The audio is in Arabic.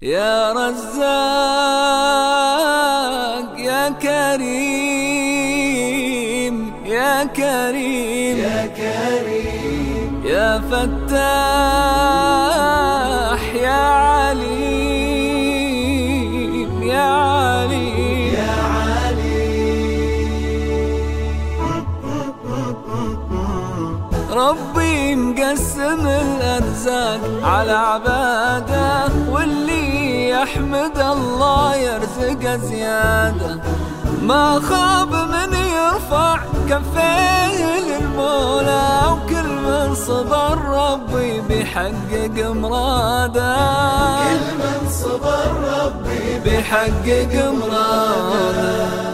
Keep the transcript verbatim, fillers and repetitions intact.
يا رزاق يا كريم يا كريم يا كريم يا فتاح يا عليم يا عليم يا ربي مقسم الأرزاق على عباده، واللي يحمد الله يرزق زيادة. ما خاب من يرفع كفيه للمولى، وكل من صبر ربي بيحقق مراده. كل من صبر ربي بيحقق مراده.